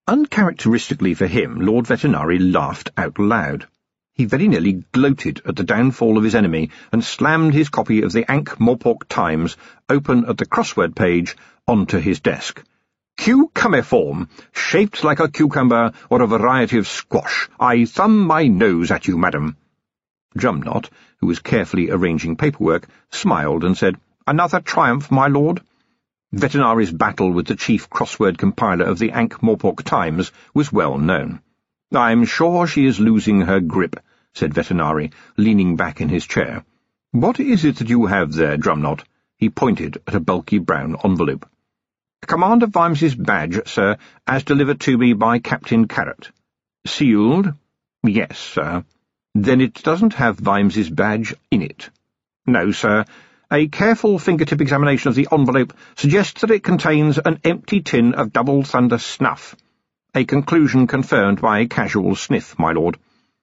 Uncharacteristically for him, Lord Vetinari laughed out loud. He very nearly gloated at the downfall of his enemy and slammed his copy of the Ankh-Morpork Times, open at the crossword page, onto his desk. "Cucumbiform, shaped like a cucumber or a variety of squash. I thumb my nose at you, madam." Drumknott, who was carefully arranging paperwork, smiled and said, "Another triumph, my lord?" Vetinari's battle with the chief crossword compiler of the Ankh-Morpork Times was well known. "I'm sure she is losing her grip," said Vetinari, leaning back in his chair. "What is it that you have there, Drumknott?" He pointed at a bulky brown envelope. "Commander Vimes's badge, sir, as delivered to me by Captain Carrot." "Sealed?" "Yes, sir." "Then it doesn't have Vimes's badge in it." "No, sir. A careful fingertip examination of the envelope suggests that it contains an empty tin of Double Thunder snuff. A conclusion confirmed by a casual sniff, my lord."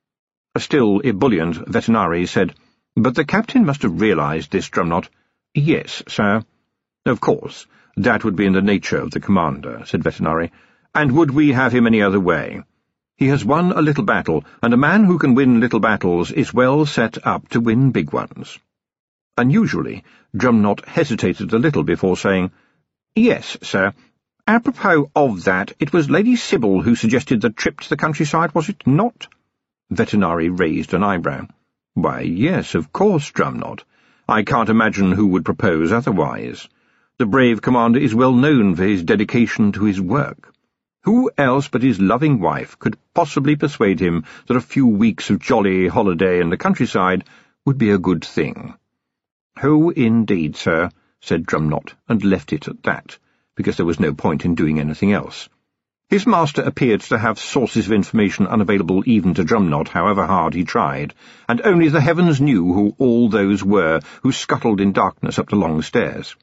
A still ebullient Vetinari said, "But the captain must have realized this, Drumknott." "Yes, sir." "Of course, that would be in the nature of the commander," said Vetinari. "And would we have him any other way? He has won a little battle, and a man who can win little battles is well set up to win big ones." Unusually, Drumknott hesitated a little before saying, "Yes, sir. Apropos of that, it was Lady Sybil who suggested the trip to the countryside, was it not?" Vetinari raised an eyebrow. "Why, yes, of course, Drumknott. I can't imagine who would propose otherwise. The brave commander is well known for his dedication to his work. Who else but his loving wife could possibly persuade him that a few weeks of jolly holiday in the countryside would be a good thing?" "Who indeed, sir," said Drumknott, and left it at that, because there was no point in doing anything else. His master appeared to have sources of information unavailable even to Drumknott, however hard he tried, and only the heavens knew who all those were who scuttled in darkness up the long stairs.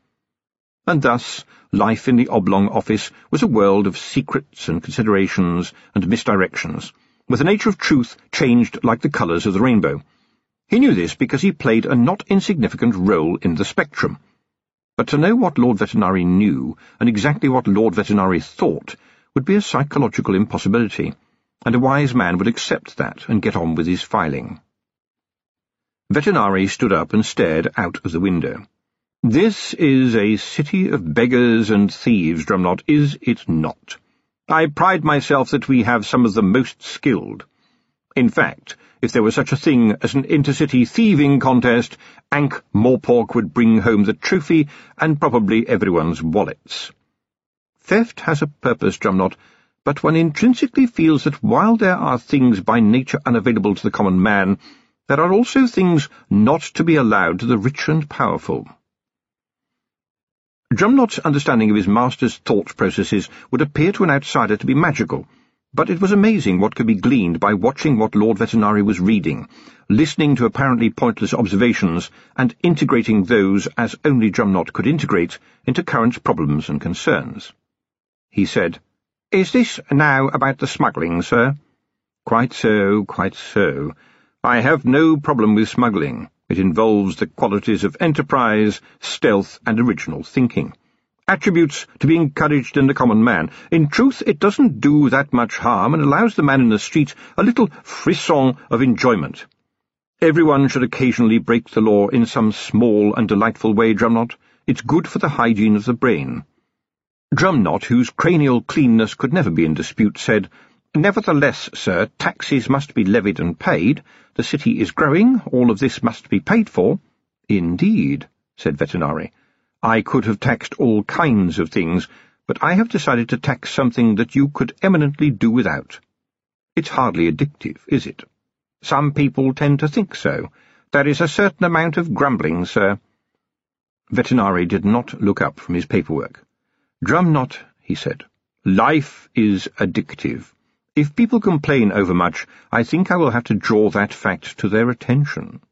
And thus life in the oblong office was a world of secrets and considerations and misdirections, where the nature of truth changed like the colours of the rainbow. He knew this because he played a not insignificant role in the spectrum. But to know what Lord Vetinari knew, and exactly what Lord Vetinari thought, would be a psychological impossibility, and a wise man would accept that and get on with his filing. Vetinari stood up and stared out of the window. "This is a city of beggars and thieves, Drumknott, is it not? I pride myself that we have some of the most skilled. In fact, if there were such a thing as an intercity thieving contest, Ankh-Morpork would bring home the trophy and probably everyone's wallets. Theft has a purpose, Drumknott, but one intrinsically feels that while there are things by nature unavailable to the common man, there are also things not to be allowed to the rich and powerful." Drumknott's understanding of his master's thought processes would appear to an outsider to be magical, but it was amazing what could be gleaned by watching what Lord Vetinari was reading, listening to apparently pointless observations, and integrating those, as only Drumknott could integrate, into current problems and concerns. He said, "Is this now about the smuggling, sir?" "Quite so, quite so. I have no problem with smuggling. It involves the qualities of enterprise, stealth, and original thinking. Attributes to be encouraged in the common man. In truth, it doesn't do that much harm and allows the man in the street a little frisson of enjoyment. Everyone should occasionally break the law in some small and delightful way, Drumknott. It's good for the hygiene of the brain." Drumknott, whose cranial cleanness could never be in dispute, said, "Nevertheless, sir, taxes must be levied and paid. The city is growing. All of this must be paid for." "Indeed," said Vetinari. "I could have taxed all kinds of things, but I have decided to tax something that you could eminently do without. It's hardly addictive, is it?" "Some people tend to think so. There is a certain amount of grumbling, sir." Vetinari did not look up from his paperwork. "Drumknott," he said, "life is addictive. If people complain overmuch, I think I will have to draw that fact to their attention."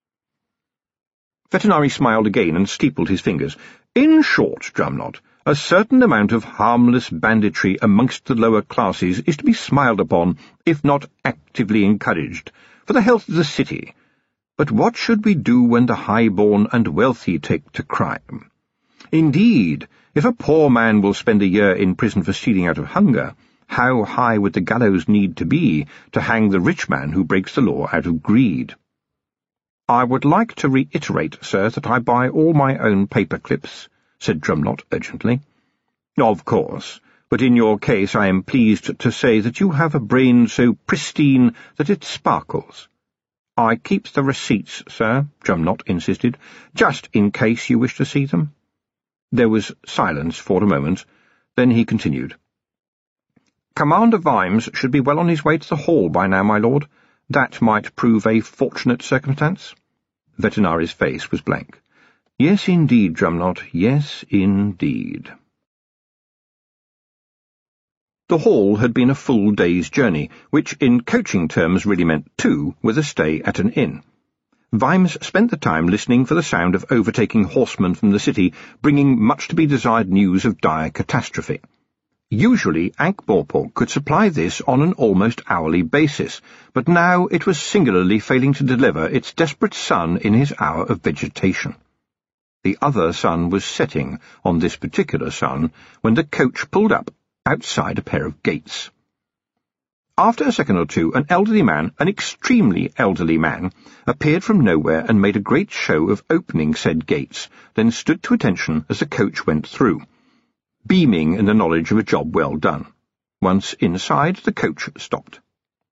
Vetinari smiled again and steepled his fingers. "In short, Drumknott, a certain amount of harmless banditry amongst the lower classes is to be smiled upon, if not actively encouraged, for the health of the city. But what should we do when the high-born and wealthy take to crime? Indeed, if a poor man will spend a year in prison for stealing out of hunger, how high would the gallows need to be to hang the rich man who breaks the law out of greed? "I would like to reiterate, sir, that I buy all my own paper clips," said Drumknott urgently. "Of course, but in your case I am pleased to say that you have a brain so pristine that it sparkles." "I keep the receipts, sir," Drumknott insisted, "just in case you wish to see them." There was silence for a moment. Then he continued. "Commander Vimes should be well on his way to the Hall by now, my lord. That might prove a fortunate circumstance." Vetinari's face was blank. "Yes, indeed, Drumknott, yes, indeed." The Hall had been a full day's journey, which in coaching terms really meant 2, with a stay at an inn. Vimes spent the time listening for the sound of overtaking horsemen from the city, bringing much-to-be-desired news of dire catastrophe. Usually Ankh-Morpork could supply this on an almost hourly basis, but now it was singularly failing to deliver its desperate sun in his hour of vegetation. The other sun was setting on this particular sun when the coach pulled up outside a pair of gates. After a second or two, an elderly man, an extremely elderly man, appeared from nowhere and made a great show of opening said gates, then stood to attention as the coach went through, beaming in the knowledge of a job well done. Once inside, the coach stopped.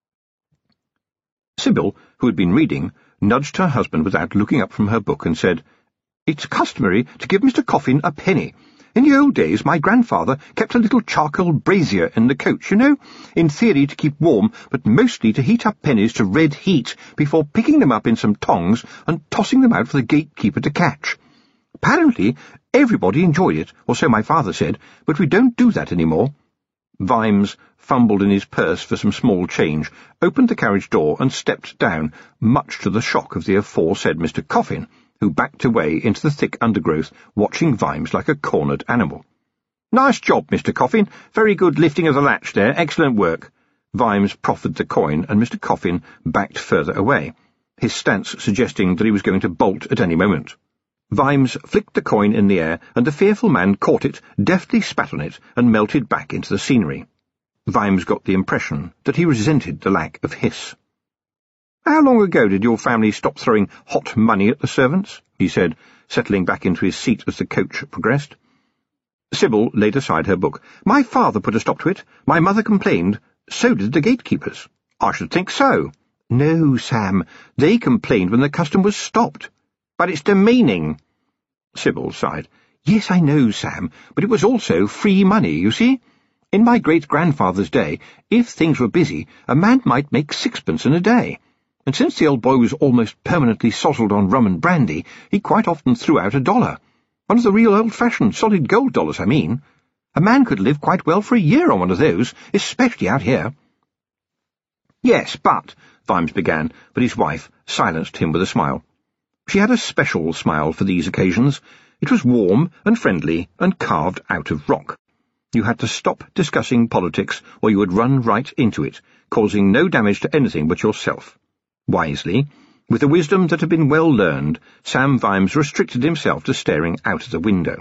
Sybil, who had been reading, nudged her husband without looking up from her book and said, "It's customary to give Mr. Coffin a penny. In the old days, my grandfather kept a little charcoal brazier in the coach, you know, in theory to keep warm, but mostly to heat up pennies to red heat before picking them up in some tongs and tossing them out for the gatekeeper to catch. Apparently, everybody enjoyed it, or so my father said, but we don't do that any more." Vimes fumbled in his purse for some small change, opened the carriage door and stepped down, much to the shock of the aforesaid Mr. Coffin, who backed away into the thick undergrowth, watching Vimes like a cornered animal. "Nice job, Mr. Coffin. Very good lifting of the latch there. Excellent work." Vimes proffered the coin, and Mr. Coffin backed further away, his stance suggesting that he was going to bolt at any moment. Vimes flicked the coin in the air, and the fearful man caught it, deftly spat on it, and melted back into the scenery. Vimes got the impression that he resented the lack of hiss. "How long ago did your family stop throwing hot money at the servants?" he said, settling back into his seat as the coach progressed. Sybil laid aside her book. "My father put a stop to it. My mother complained. So did the gatekeepers." "I should think so." "No, Sam. They complained when the custom was stopped." "But it's demeaning." Sybil sighed. "Yes, I know, Sam, but it was also free money, you see. In my great-grandfather's day, if things were busy, a man might make 6pence in a day. And since the old boy was almost permanently sozzled on rum and brandy, he quite often threw out $1. One of the real old-fashioned solid gold dollars, I mean. A man could live quite well for a year on one of those, especially out here." "Yes, but—" Vimes began, but his wife silenced him with a smile. She had a special smile for these occasions. It was warm and friendly and carved out of rock. You had to stop discussing politics, or you would run right into it, causing no damage to anything but yourself. Wisely, with a wisdom that had been well learned, Sam Vimes restricted himself to staring out of the window.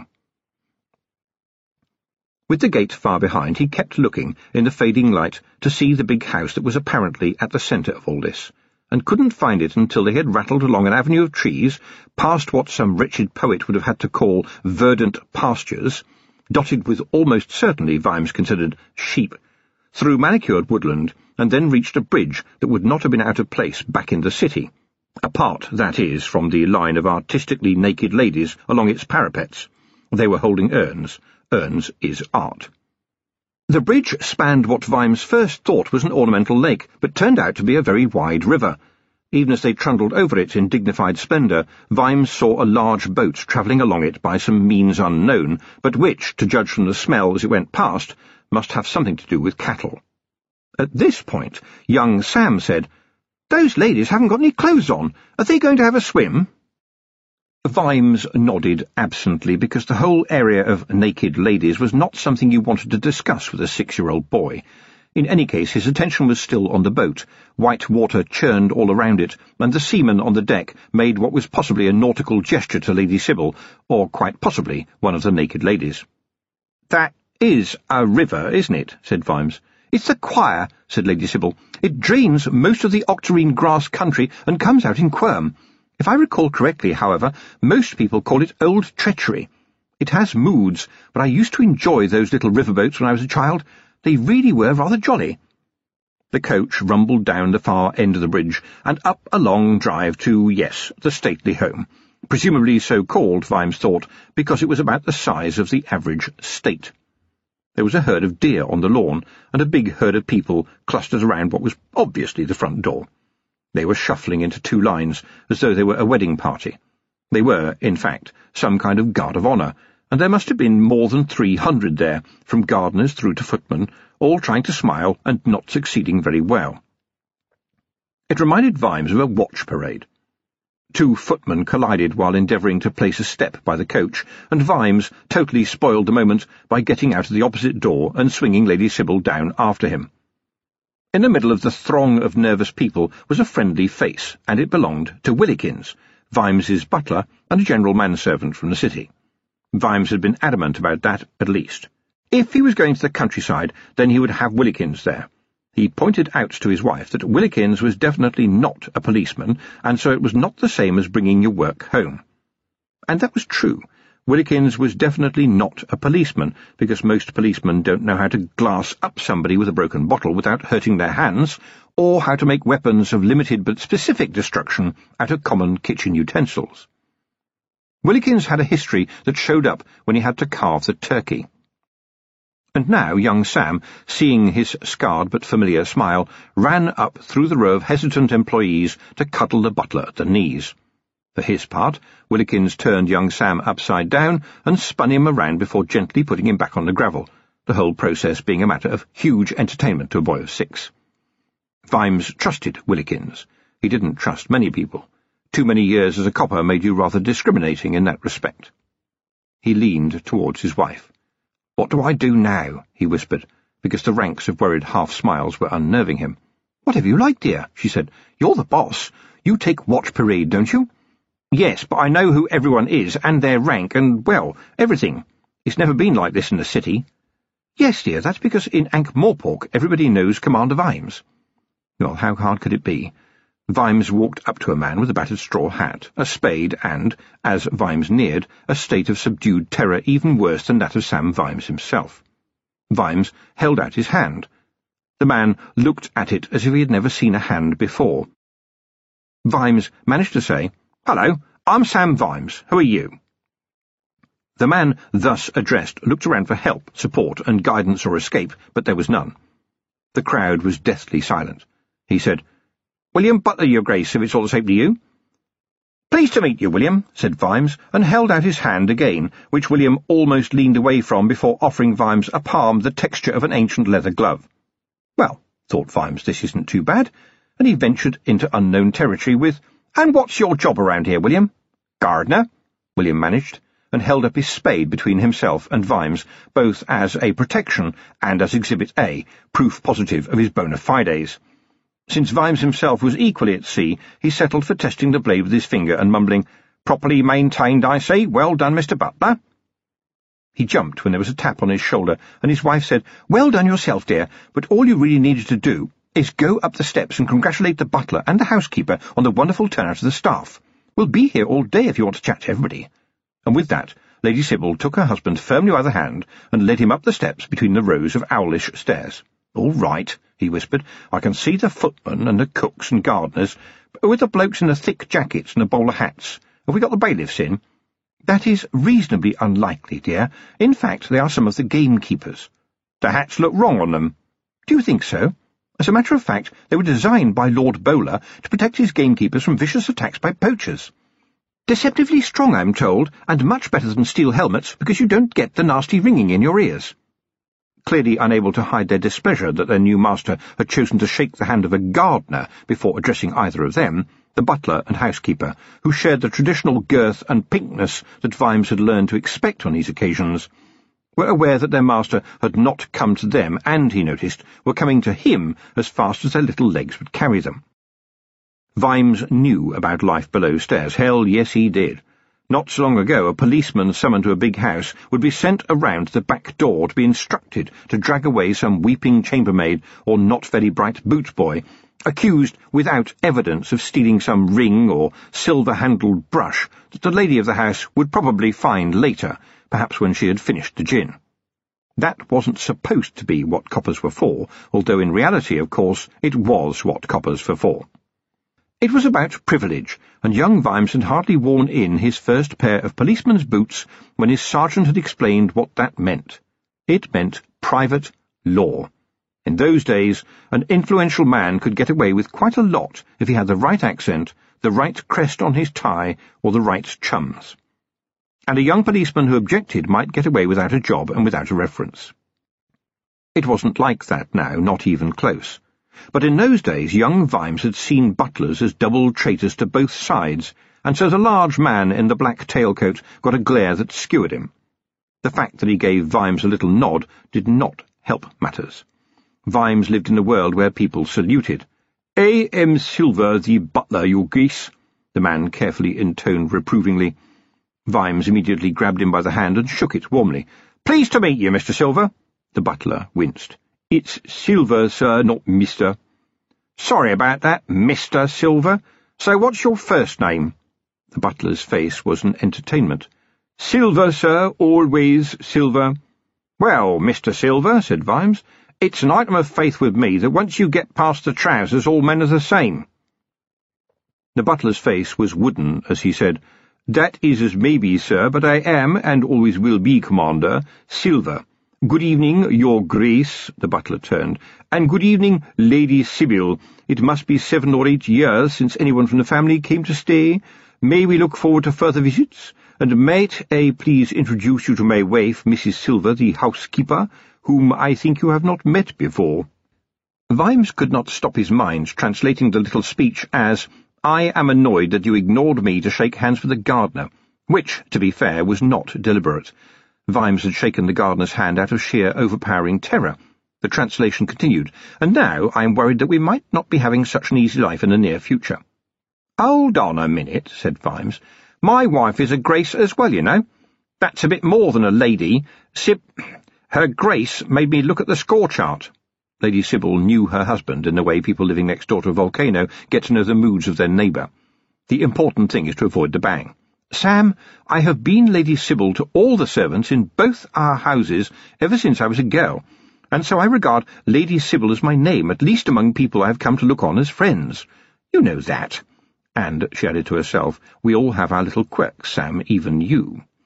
With the gate far behind, he kept looking in the fading light to see the big house that was apparently at the centre of all this, and couldn't find it until they had rattled along an avenue of trees, past what some wretched poet would have had to call verdant pastures, dotted with almost certainly, Vimes considered, sheep, through manicured woodland, and then reached a bridge that would not have been out of place back in the city, apart, that is, from the line of artistically naked ladies along its parapets. They were holding urns. Urns is art. The bridge spanned what Vimes first thought was an ornamental lake, but turned out to be a very wide river. Even as they trundled over it in dignified splendour, Vimes saw a large boat travelling along it by some means unknown, but which, to judge from the smell as it went past, must have something to do with cattle. At this point, young Sam said, "Those ladies haven't got any clothes on. Are they going to have a swim?" Vimes nodded absently, because the whole area of naked ladies was not something you wanted to discuss with a 6-year-old boy. In any case, his attention was still on the boat. White water churned all around it, and the seaman on the deck made what was possibly a nautical gesture to Lady Sybil, or quite possibly one of the naked ladies. "That is a river, isn't it?" said Vimes. "It's the choir," said Lady Sybil. "It drains most of the octarine grass country and comes out in Quirm. If I recall correctly, however, most people call it Old Treachery. It has moods, but I used to enjoy those little riverboats when I was a child. They really were rather jolly." The coach rumbled down the far end of the bridge and up a long drive to, yes, the stately home, presumably so called, Vimes thought, because it was about the size of the average state. There was a herd of deer on the lawn, and a big herd of people clustered around what was obviously the front door. They were shuffling into two lines, as though they were a wedding party. They were, in fact, some kind of guard of honour, and there must have been more than 300 there, from gardeners through to footmen, all trying to smile and not succeeding very well. It reminded Vimes of a watch parade. Two footmen collided while endeavouring to place a step by the coach, and Vimes totally spoiled the moment by getting out of the opposite door and swinging Lady Sybil down after him. In the middle of the throng of nervous people was a friendly face, and it belonged to Willikins, Vimes's butler and a general manservant from the city. Vimes had been adamant about that, at least. If he was going to the countryside, then he would have Willikins there. He pointed out to his wife that Willikins was definitely not a policeman, and so it was not the same as bringing your work home. And that was true. Willikins was definitely not a policeman, because most policemen don't know how to glass up somebody with a broken bottle without hurting their hands, or how to make weapons of limited but specific destruction out of common kitchen utensils. Willikins had a history that showed up when he had to carve the turkey. And now young Sam, seeing his scarred but familiar smile, ran up through the row of hesitant employees to cuddle the butler at the knees. For his part, Willikins turned young Sam upside down and spun him around before gently putting him back on the gravel, the whole process being a matter of huge entertainment to a boy of 6. Vimes trusted Willikins. He didn't trust many people. Too many years as a copper made you rather discriminating in that respect. He leaned towards his wife. "What do I do now?" he whispered, because the ranks of worried half-smiles were unnerving him. "Whatever you like, dear," she said. "You're the boss. You take watch parade, don't you?" "Yes, but I know who everyone is, and their rank, and, well, everything. It's never been like this in the city." "Yes, dear, that's because in Ankh-Morpork everybody knows Commander Vimes." Well, how hard could it be? Vimes walked up to a man with a battered straw hat, a spade, and, as Vimes neared, a state of subdued terror even worse than that of Sam Vimes himself. Vimes held out his hand. The man looked at it as if he had never seen a hand before. Vimes managed to say, "Hello, I'm Sam Vimes. Who are you?" The man thus addressed looked around for help, support, and guidance or escape, but there was none. The crowd was deathly silent. He said, "William Butler, Your Grace, if it's all the same to you." "Pleased to meet you, William," said Vimes, and held out his hand again, which William almost leaned away from before offering Vimes a palm the texture of an ancient leather glove. Well, thought Vimes, this isn't too bad, and he ventured into unknown territory with, "And what's your job around here, William?" "Gardener," William managed, and held up his spade between himself and Vimes, both as a protection and as Exhibit A, proof positive of his bona fides. Since Vimes himself was equally at sea, he settled for testing the blade with his finger and mumbling, "Properly maintained, I say. Well done, Mr. Butler." He jumped when there was a tap on his shoulder, and his wife said, "Well done yourself, dear, but all you really needed to do is go up the steps and congratulate the butler and the housekeeper on the wonderful turnout of the staff. We'll be here all day if you want to chat to everybody." And with that, Lady Sybil took her husband firmly by the hand and led him up the steps between the rows of owlish stairs. "All right," he whispered. "I can see the footmen and the cooks and gardeners, but who are the blokes in the thick jackets and the bowler hats? Have we got the bailiffs in?" "That is reasonably unlikely, dear. In fact, they are some of the gamekeepers." "The hats look wrong on them." "Do you think so? As a matter of fact, they were designed by Lord Bowler to protect his gamekeepers from vicious attacks by poachers. Deceptively strong, I'm told, and much better than steel helmets, because you don't get the nasty ringing in your ears." Clearly unable to hide their displeasure that their new master had chosen to shake the hand of a gardener before addressing either of them, the butler and housekeeper, who shared the traditional girth and pinkness that Vimes had learned to expect on these occasions, were aware that their master had not come to them and, he noticed, were coming to him as fast as their little legs would carry them. Vimes knew about life below stairs. Hell, yes, he did. Not so long ago, a policeman summoned to a big house would be sent around to the back door to be instructed to drag away some weeping chambermaid or not-very-bright boot boy, accused without evidence of stealing some ring or silver-handled brush that the lady of the house would probably find later, perhaps when she had finished the gin. That wasn't supposed to be what coppers were for, although in reality, of course, it was what coppers were for. It was about privilege, and young Vimes had hardly worn in his first pair of policeman's boots when his sergeant had explained what that meant. It meant private law. In those days, an influential man could get away with quite a lot if he had the right accent, the right crest on his tie, or the right chums. And a young policeman who objected might get away without a job and without a reference. It wasn't like that now, not even close. But in those days young Vimes had seen butlers as double traitors to both sides, and so the large man in the black tailcoat got a glare that skewered him. The fact that he gave Vimes a little nod did not help matters. Vimes lived in a world where people saluted. "A.M. Silver, the butler, your grace," the man carefully intoned reprovingly. Vimes immediately grabbed him by the hand and shook it warmly. "Pleased to meet you, Mr. Silver." The butler winced. "It's Silver, sir, not Mr." "Sorry about that, Mr. Silver. So what's your first name?" The butler's face was an entertainment. "Silver, sir, always Silver." "Well, Mr. Silver," said Vimes, "it's an item of faith with me that once you get past the trousers all men are the same." The butler's face was wooden as he said, "That is as may be, sir, but I am, and always will be, Commander, Silver. Good evening, your grace," the butler turned, "and good evening, Lady Sybil. It must be 7 or 8 years since anyone from the family came to stay. May we look forward to further visits? And might I please introduce you to my wife, Mrs. Silver, the housekeeper, whom I think you have not met before." Vimes could not stop his mind translating the little speech as, "I am annoyed that you ignored me to shake hands with the gardener," which, to be fair, was not deliberate. Vimes had shaken the gardener's hand out of sheer overpowering terror. The translation continued, "And now I am worried that we might not be having such an easy life in the near future." "Hold on a minute," said Vimes. "My wife is a grace as well, you know. That's a bit more than a lady. Her grace made me look at the score chart." Lady Sybil knew her husband in the way people living next door to a volcano get to know the moods of their neighbour. The important thing is to avoid the bang. "Sam, I have been Lady Sybil to all the servants in both our houses ever since I was a girl, and so I regard Lady Sybil as my name, at least among people I have come to look on as friends. You know that. And," she added to herself, "we all have our little quirks, Sam, even you."